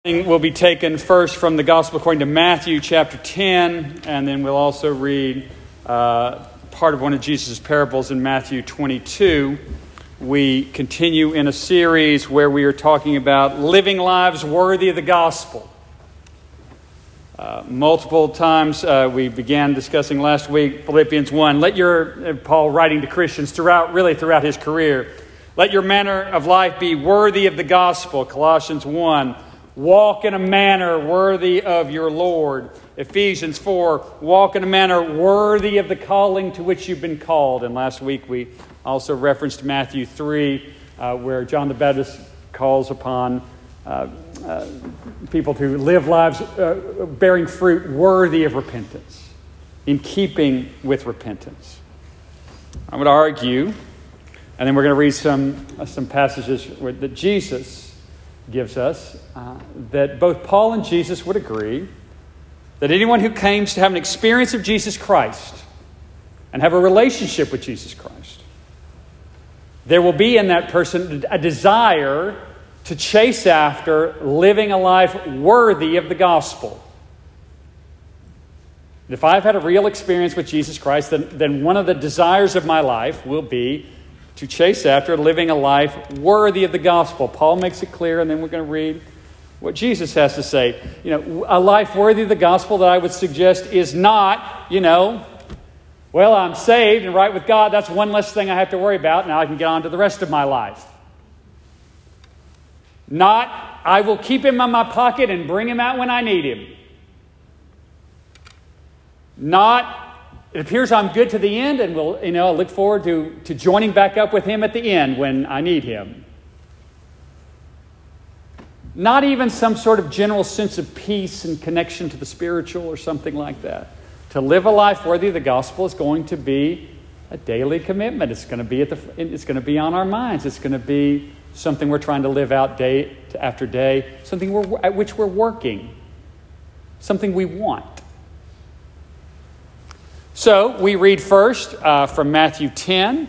Will be taken first from the Gospel according to Matthew chapter 10, and then we'll also read part of one of Jesus' parables in Matthew 22. We continue in a series where we are talking about living lives worthy of the gospel. Multiple times we began discussing last week Philippians 1. Paul writing to Christians throughout his career, let your manner of life be worthy of the gospel. Colossians 1. Walk in a manner worthy of your Lord. Ephesians 4, walk in a manner worthy of the calling to which you've been called. And last week we also referenced Matthew 3, where John the Baptist calls upon people to live lives bearing fruit worthy of repentance, in keeping with repentance. I'm going to argue, and then we're going to read some passages that Jesus gives us, that both Paul and Jesus would agree that anyone who claims to have an experience of Jesus Christ and have a relationship with Jesus Christ, there will be in that person a desire to chase after living a life worthy of the gospel. If I've had a real experience with Jesus Christ, then one of the desires of my life will be to chase after living a life worthy of the gospel. Paul makes it clear, and then we're going to read what Jesus has to say. A life worthy of the gospel that I would suggest is not, well, I'm saved and right with God. That's one less thing I have to worry about. Now I can get on to the rest of my life. Not, I will keep him in my pocket and bring him out when I need him. Not, it appears I'm good to the end, and I look forward to joining back up with him at the end when I need him. Not even some sort of general sense of peace and connection to the spiritual or something like that. To live a life worthy of the gospel is going to be a daily commitment. It's going to be on our minds. It's going to be something we're trying to live out day after day. Something at which we're working. Something we want. So we read first from Matthew 10.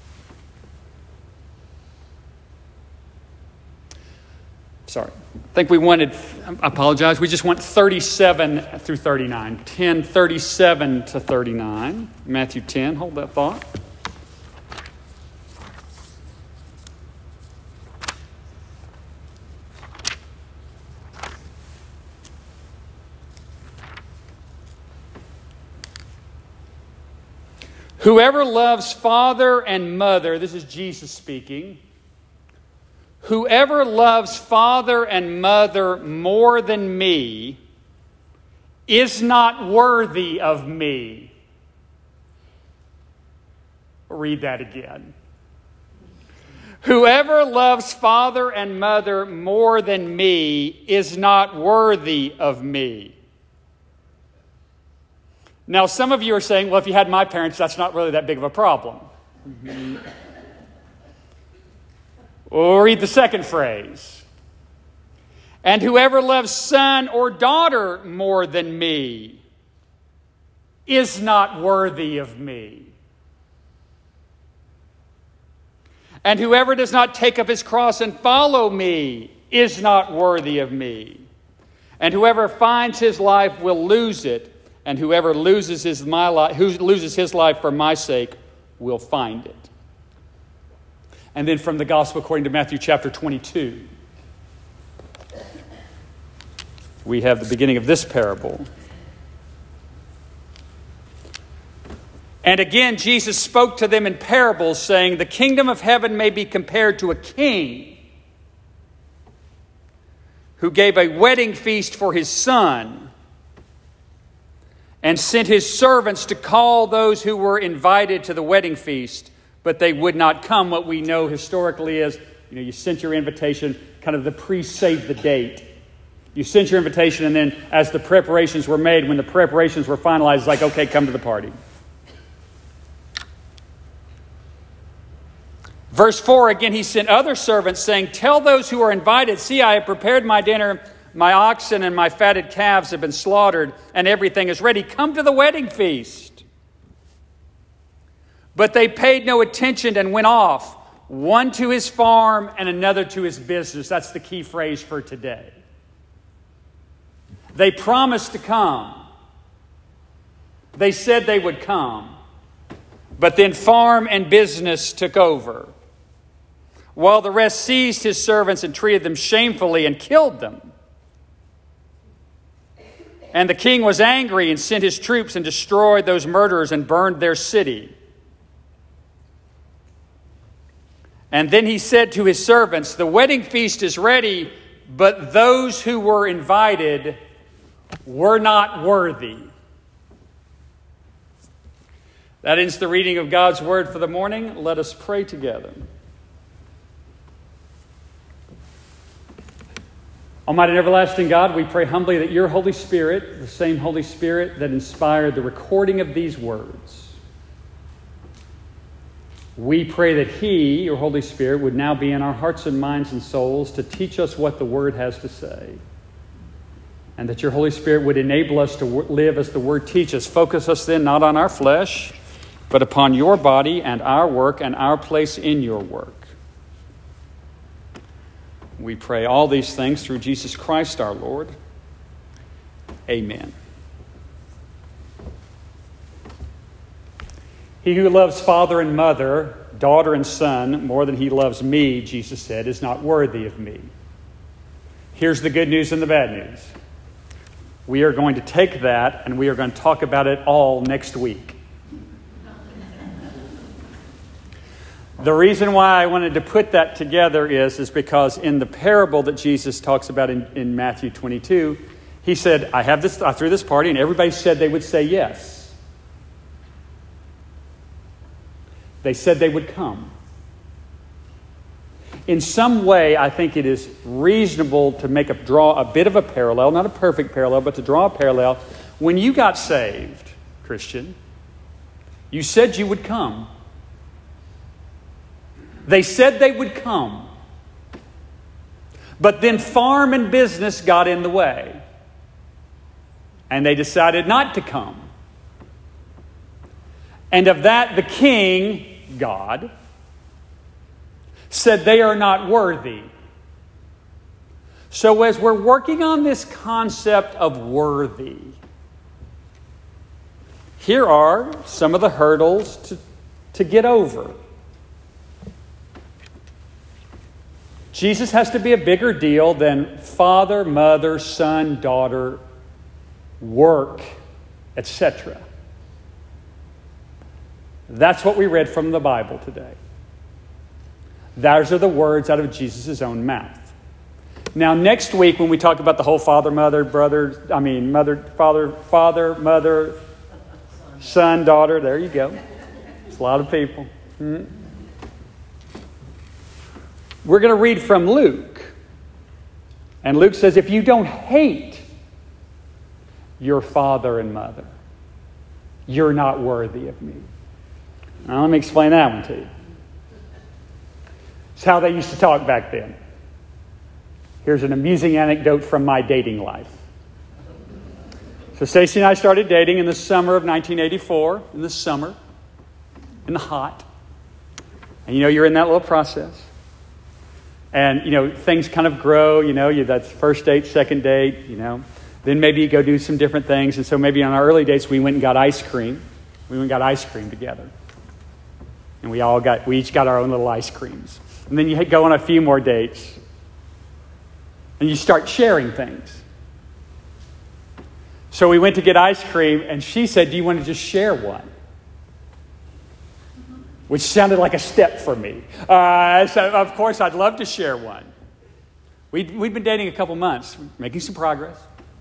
Sorry. I apologize. We just went 37 through 39. 10, 37 to 39. Matthew 10. Hold that thought. Whoever loves father and mother, this is Jesus speaking. Whoever loves father and mother more than me is not worthy of me. Read that again. Whoever loves father and mother more than me is not worthy of me. Now, some of you are saying, well, if you had my parents, that's not really that big of a problem. Mm-hmm. We'll read the second phrase. And whoever loves son or daughter more than me is not worthy of me. And whoever does not take up his cross and follow me is not worthy of me. And whoever finds his life will lose it. And whoever loses his life for my sake will find it. And then from the Gospel according to Matthew chapter 22, we have the beginning of this parable. And again, Jesus spoke to them in parables, saying, the kingdom of heaven may be compared to a king who gave a wedding feast for his son, and sent his servants to call those who were invited to the wedding feast, but they would not come. What we know historically is, you sent your invitation, kind of the pre-save the date. You sent your invitation, and then as the preparations were made, when the preparations were finalized, it's like, okay, come to the party. Verse 4, again, he sent other servants, saying, tell those who are invited, see, I have prepared my dinner. My oxen and my fatted calves have been slaughtered, and everything is ready. Come to the wedding feast. But they paid no attention and went off, one to his farm and another to his business. That's the key phrase for today. They promised to come. They said they would come. But then farm and business took over, while the rest seized his servants and treated them shamefully and killed them. And the king was angry and sent his troops and destroyed those murderers and burned their city. And then he said to his servants, the wedding feast is ready, but those who were invited were not worthy. That ends the reading of God's word for the morning. Let us pray together. Almighty and everlasting God, we pray humbly that your Holy Spirit, the same Holy Spirit that inspired the recording of these words, we pray that He, your Holy Spirit, would now be in our hearts and minds and souls to teach us what the Word has to say. And that your Holy Spirit would enable us to live as the Word teaches. Focus us then not on our flesh, but upon your body and our work and our place in your work. We pray all these things through Jesus Christ our Lord. Amen. He who loves father and mother, daughter and son, more than he loves me, Jesus said, is not worthy of me. Here's the good news and the bad news. We are going to take that and we are going to talk about it all next week. The reason why I wanted to put that together is because in the parable that Jesus talks about in Matthew 22, he said, I threw this party and everybody said they would say yes. They said they would come. In some way, I think it is reasonable to draw a bit of a parallel, not a perfect parallel, but to draw a parallel. When you got saved, Christian, you said you would come. They said they would come. But then farm and business got in the way. And they decided not to come. And of that, the king, God, said they are not worthy. So as we're working on this concept of worthy, here are some of the hurdles to get over. Jesus has to be a bigger deal than father, mother, son, daughter, work, etc. That's what we read from the Bible today. Those are the words out of Jesus' own mouth. Now, next week when we talk about the whole father, mother, son, daughter, there you go. It's a lot of people. We're going to read from Luke. And Luke says, if you don't hate your father and mother, you're not worthy of me. Now, let me explain that one to you. It's how they used to talk back then. Here's an amusing anecdote from my dating life. So Stacy and I started dating in the summer of 1984, in the hot. And you're in that little process. And, things kind of grow, that's first date, second date, Then maybe you go do some different things. And so maybe on our early dates, we went and got ice cream. We went and got ice cream together. And we each got our own little ice creams. And then you go on a few more dates. And you start sharing things. So we went to get ice cream, and she said, do you want to just share one? Which sounded like a step for me. So of course, I'd love to share one. We'd been dating a couple months, making some progress.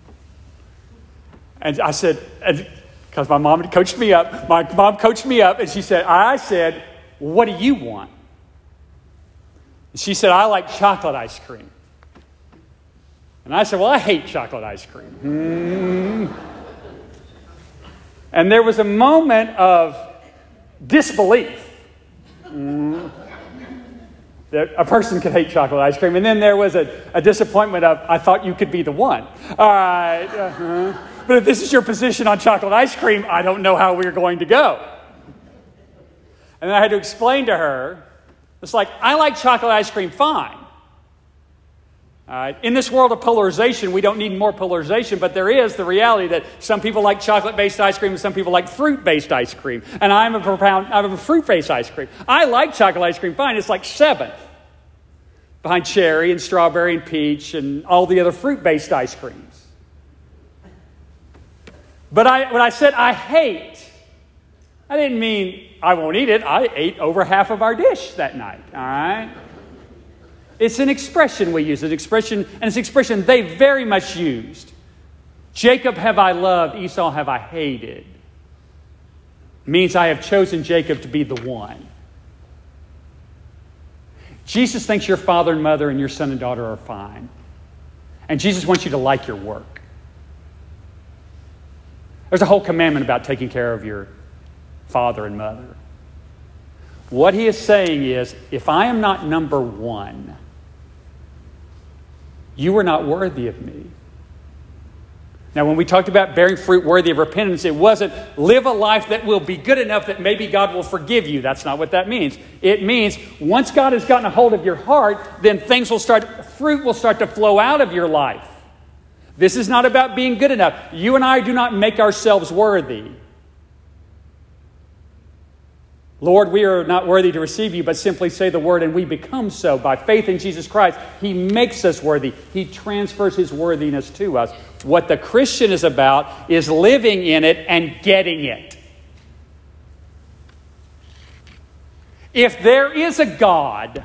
And I said, because my mom coached me up, and I said, what do you want? And she said, I like chocolate ice cream. And I said, well, I hate chocolate ice cream. And there was a moment of disbelief. That a person could hate chocolate ice cream. And then there was a disappointment of, I thought you could be the one. All right. But if this is your position on chocolate ice cream, I don't know how we're going to go. And then I had to explain to her, it's like, I like chocolate ice cream fine. All right? In this world of polarization, we don't need more polarization, but there is the reality that some people like chocolate-based ice cream and some people like fruit-based ice cream. And I'm a fruit-based ice cream. I like chocolate ice cream fine. It's like seventh behind cherry and strawberry and peach and all the other fruit-based ice creams. But when I said I hate, I didn't mean I won't eat it. I ate over half of our dish that night, all right? It's an expression we use, and it's an expression they very much used. Jacob have I loved, Esau have I hated. Means I have chosen Jacob to be the one. Jesus thinks your father and mother and your son and daughter are fine. And Jesus wants you to like your work. There's a whole commandment about taking care of your father and mother. What he is saying is, if I am not number one, you are not worthy of me. Now, when we talked about bearing fruit worthy of repentance, it wasn't live a life that will be good enough that maybe God will forgive you. That's not what that means. It means once God has gotten a hold of your heart, then fruit will start to flow out of your life. This is not about being good enough. You and I do not make ourselves worthy. Lord, we are not worthy to receive you, but simply say the word and we become so. By faith in Jesus Christ, he makes us worthy. He transfers his worthiness to us. What the Christian is about is living in it and getting it. If there is a God,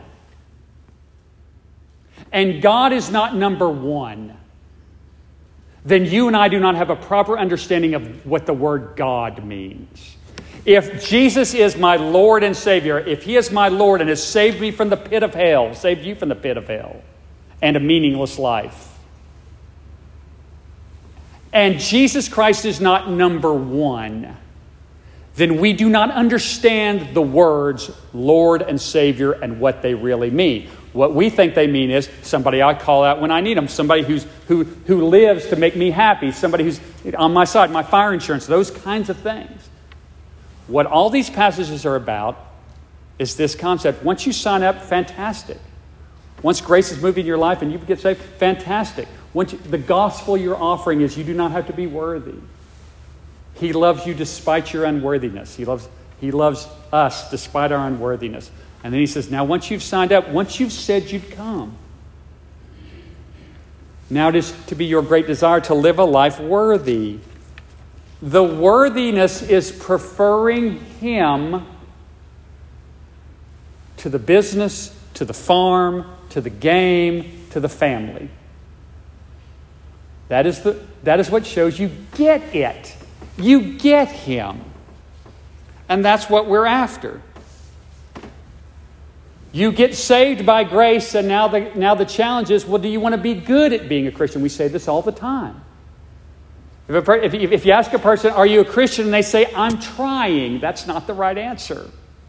and God is not number one, then you and I do not have a proper understanding of what the word God means. If Jesus is my Lord and Savior, if he is my Lord and has saved me from the pit of hell, saved you from the pit of hell and a meaningless life, and Jesus Christ is not number one, then we do not understand the words Lord and Savior and what they really mean. What we think they mean is somebody I call out when I need them, somebody who lives to make me happy, somebody who's on my side, my fire insurance, those kinds of things. What all these passages are about is this concept. Once you sign up, fantastic. Once grace has moved in your life and you get saved, fantastic. The gospel you're offering is you do not have to be worthy. He loves you despite your unworthiness. He loves us despite our unworthiness. And then he says, now once you've signed up, once you've said you'd come, now it is to be your great desire to live a life worthy. The worthiness is preferring him to the business, to the farm, to the game, to the family. That is what shows you get it. You get him. And that's what we're after. You get saved by grace, and now the challenge is, well, do you want to be good at being a Christian? We say this all the time. If you ask a person, are you a Christian? And they say, I'm trying. That's not the right answer.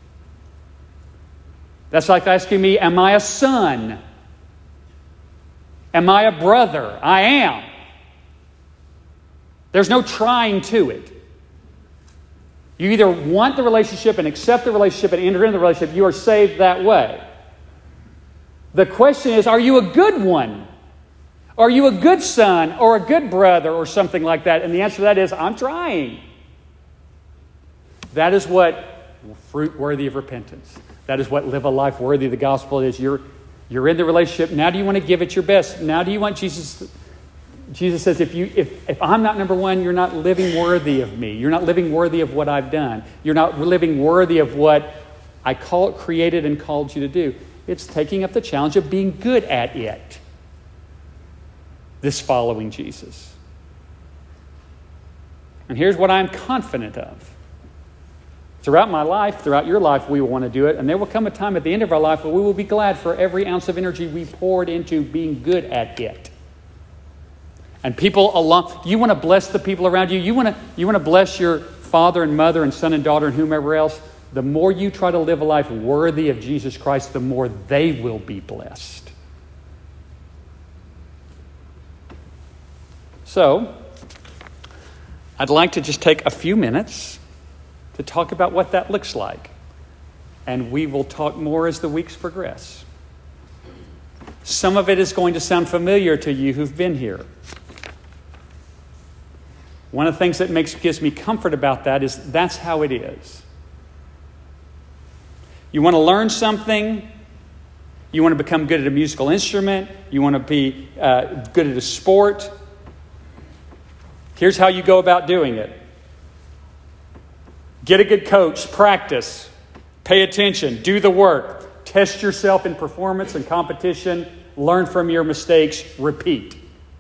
That's like asking me, am I a son? Am I a brother? I am. There's no trying to it. You either want the relationship and accept the relationship and enter into the relationship. You are saved that way. The question is, are you a good one? Are you a good son or a good brother or something like that? And the answer to that is, I'm trying. That is what fruit worthy of repentance. That is what live a life worthy of the gospel is. You're in the relationship. Now do you want to give it your best? Now do you want Jesus... Jesus says, if I'm not number one, you're not living worthy of me. You're not living worthy of what I've done. You're not living worthy of what I created and called you to do. It's taking up the challenge of being good at it. This following Jesus. And here's what I'm confident of. Throughout my life, throughout your life, we will want to do it. And there will come a time at the end of our life where we will be glad for every ounce of energy we poured into being good at it. And people along, you want to bless the people around you. You want to bless your father and mother and son and daughter and whomever else. The more you try to live a life worthy of Jesus Christ, the more they will be blessed. So, I'd like to just take a few minutes to talk about what that looks like. And we will talk more as the weeks progress. Some of it is going to sound familiar to you who've been here. One of the things that gives me comfort about that is that's how it is. You want to learn something, you want to become good at a musical instrument, you want to be good at a sport. Here's how you go about doing it. Get a good coach, practice, pay attention, do the work, test yourself in performance and competition, learn from your mistakes, repeat.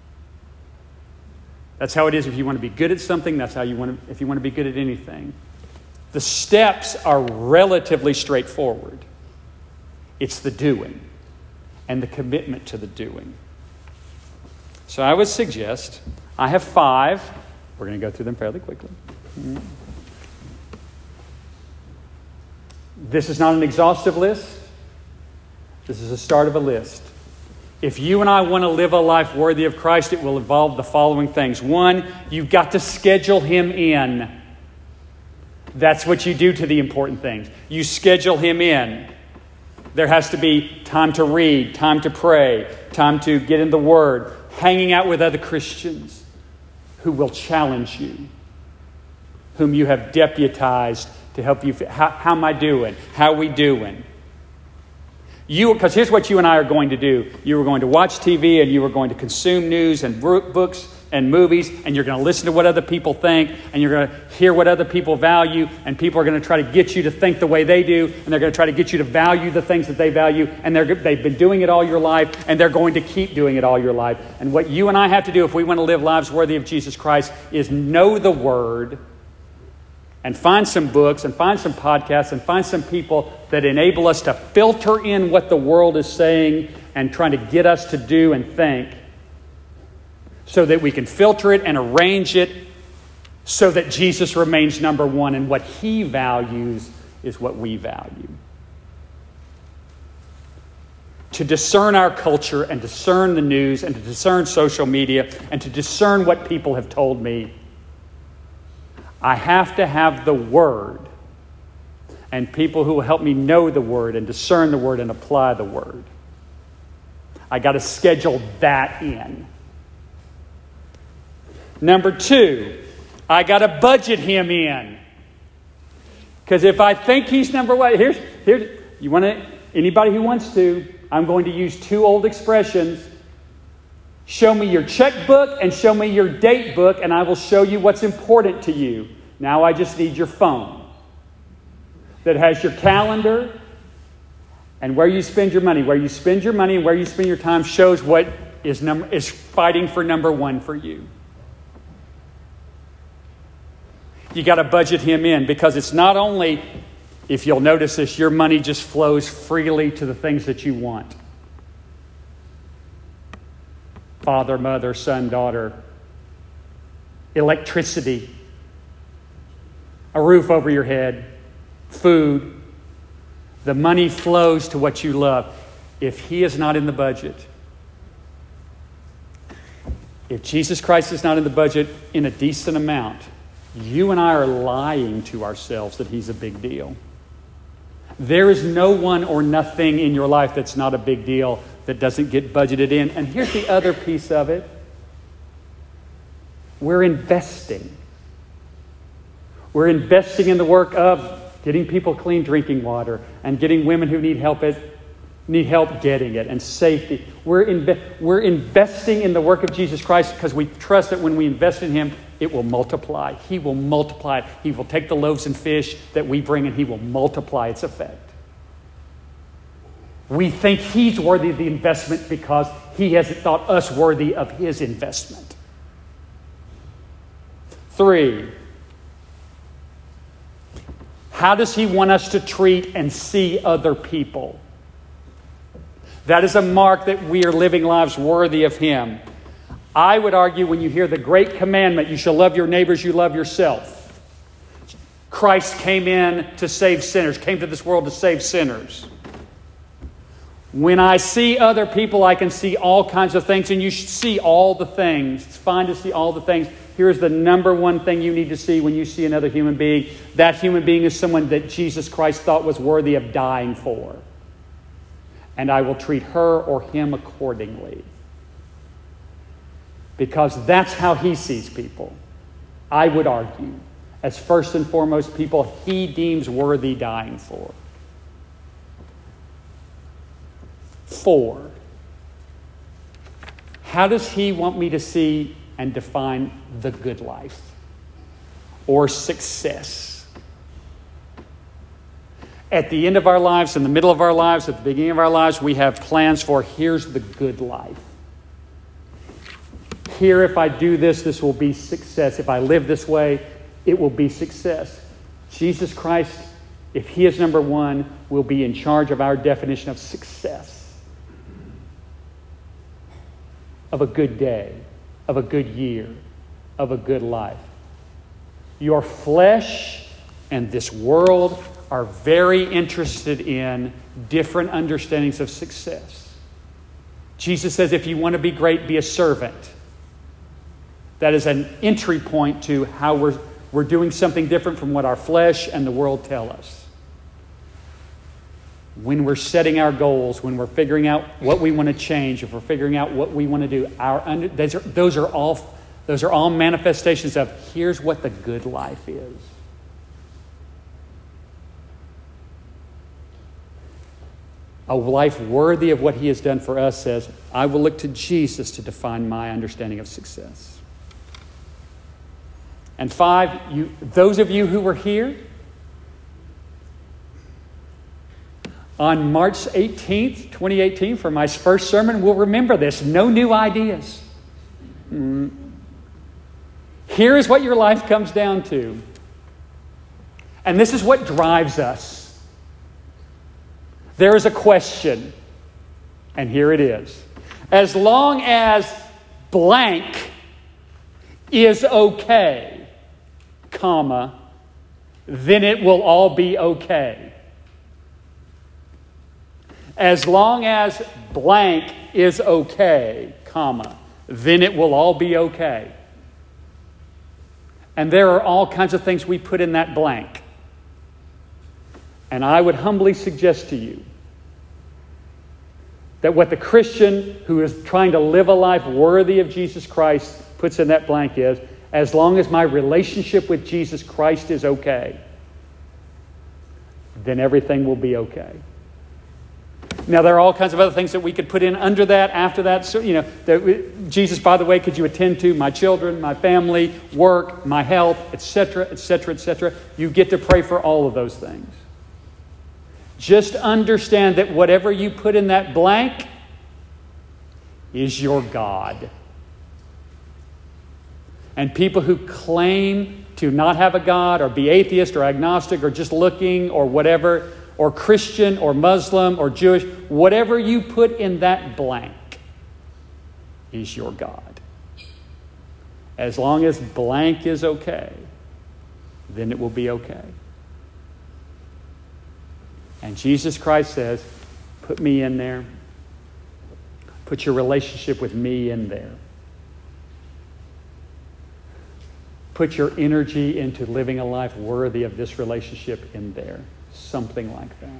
That's how it is if you want to be good at something. That's how you want to, if you want to be good at anything. The steps are relatively straightforward. It's the doing and the commitment to the doing. So I would suggest, I have 5. We're going to go through them fairly quickly. This is not an exhaustive list. This is the start of a list. If you and I want to live a life worthy of Christ, it will involve the following things. 1, you've got to schedule Him in. That's what you do to the important things. You schedule Him in. There has to be time to read, time to pray, time to get in the Word, hanging out with other Christians who will challenge you, whom you have deputized to help you. How am I doing? How are we doing? Because here's what you and I are going to do. You are going to watch TV and you are going to consume news and books and movies, and you're going to listen to what other people think, and you're going to hear what other people value, and people are going to try to get you to think the way they do, and they're going to try to get you to value the things that they value, and they've been doing it all your life, and they're going to keep doing it all your life. And what you and I have to do if we want to live lives worthy of Jesus Christ is know the Word, and find some books, and find some podcasts, and find some people that enable us to filter in what the world is saying and trying to get us to do and think, so that we can filter it and arrange it so that Jesus remains number one, and what He values is what we value. To discern our culture and discern the news and to discern social media and to discern what people have told me, I have to have the Word and people who will help me know the Word and discern the Word and apply the Word. I got to schedule that in. Number 2, I got to budget Him in. Because if I think He's number 1, here's you want to, anybody who wants to, I'm going to use 2 old expressions. Show me your checkbook and show me your date book, and I will show you what's important to you. Now I just need your phone that has your calendar and where you spend your money. Where you spend your money and where you spend your time shows what is fighting for number 1 for you. You got to budget Him in, because it's not only, if you'll notice this, your money just flows freely to the things that you want. Father, mother, son, daughter, electricity, a roof over your head, food. The money flows to what you love. If He is not in the budget, if Jesus Christ is not in the budget in a decent amount, you and I are lying to ourselves that He's a big deal. There is no one or nothing in your life that's not a big deal that doesn't get budgeted in. And here's the other piece of it. We're investing. We're investing in the work of getting people clean drinking water and getting women who need help getting it, and safety. We're investing in the work of Jesus Christ because we trust that when we invest in Him, it will multiply. He will multiply it. He will take the loaves and fish that we bring, and He will multiply its effect. We think He's worthy of the investment because He hasn't thought us worthy of His investment. 3, how does He want us to treat and see other people? That is a mark that we are living lives worthy of Him. I would argue when you hear the great commandment, you shall love your neighbors, you love yourself. Christ came in to save sinners, came to this world to save sinners. When I see other people, I can see all kinds of things, and you should see all the things. It's fine to see all the things. Here's the number 1 thing you need to see when you see another human being. That human being is someone that Jesus Christ thought was worthy of dying for. and I will treat her or him accordingly. Because that's how he sees people. I would argue, as first and foremost people he deems worthy dying for. 4, how does he want me to see and define the good life or success? At the end of our lives, in the middle of our lives, at the beginning of our lives, we have plans for here's the good life. Here, if I do this, this will be success. If I live this way, it will be success. Jesus Christ, if he is number one, will be in charge of our definition of success. Of a good day, of a good year, of a good life. Your flesh and this world are very interested in different understandings of success. Jesus says, if you want to be great, be a servant. That is an entry point to how we're doing something different from what our flesh and the world tell us. When we're setting our goals, when we're figuring out what we want to change, if we're figuring out what we want to do, those are all manifestations of here's what the good life is. A life worthy of what he has done for us says, I will look to Jesus to define my understanding of success. And 5, those of you who were here on March 18th, 2018, for my first sermon, will remember this. No new ideas. Here is what your life comes down to. And this is what drives us. There is a question, and here it is. As long as blank is okay, comma, then it will all be okay. As long as blank is okay, comma, then it will all be okay. And there are all kinds of things we put in that blank. And I would humbly suggest to you that what the Christian who is trying to live a life worthy of Jesus Christ puts in that blank is, as long as my relationship with Jesus Christ is okay, then everything will be okay. Now, there are all kinds of other things that we could put in under that, after that. So, Jesus, by the way, could you attend to my children, my family, work, my health, etc., etc., etc. You get to pray for all of those things. Just understand that whatever you put in that blank is your God. And people who claim to not have a God or be atheist or agnostic or just looking or whatever, or Christian or Muslim or Jewish, whatever you put in that blank is your God. As long as blank is okay, then it will be okay. And Jesus Christ says, put me in there. Put your relationship with me in there. Put your energy into living a life worthy of this relationship in there. Something like that.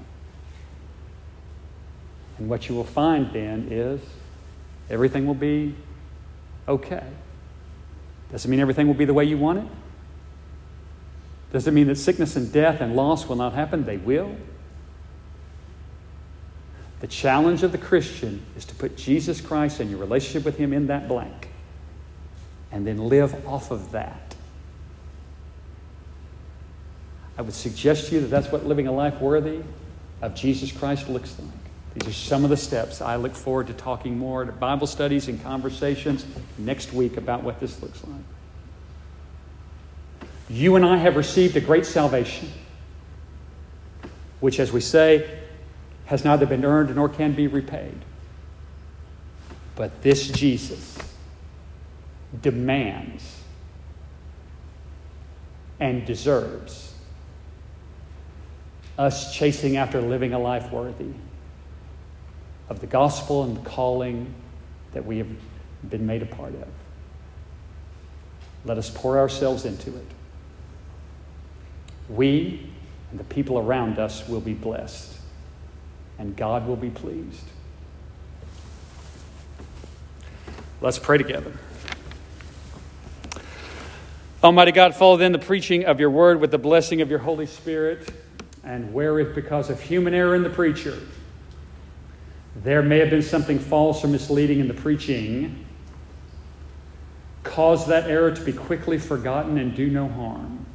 And what you will find then is everything will be okay. Doesn't mean everything will be the way you want it. Does it mean that sickness and death and loss will not happen? They will. The challenge of the Christian is to put Jesus Christ and your relationship with him in that blank and then live off of that. I would suggest to you that that's what living a life worthy of Jesus Christ looks like. These are some of the steps. I look forward to talking more at Bible studies and conversations next week about what this looks like. You and I have received a great salvation, which, as we say, has neither been earned nor can be repaid. But this Jesus demands and deserves us chasing after living a life worthy of the gospel and the calling that we have been made a part of. Let us pour ourselves into it. We and the people around us will be blessed. and God will be pleased. Let's pray together. Almighty God, follow then the preaching of your word with the blessing of your Holy Spirit, and where if because of human error in the preacher, there may have been something false or misleading in the preaching, cause that error to be quickly forgotten and do no harm.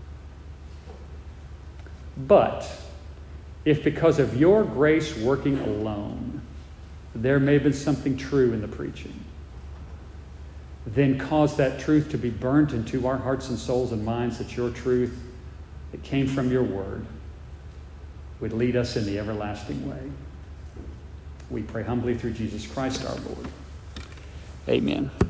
But if because of your grace working alone, there may have been something true in the preaching, then cause that truth to be burnt into our hearts and souls and minds, that your truth that came from your word would lead us in the everlasting way. We pray humbly through Jesus Christ our Lord. Amen.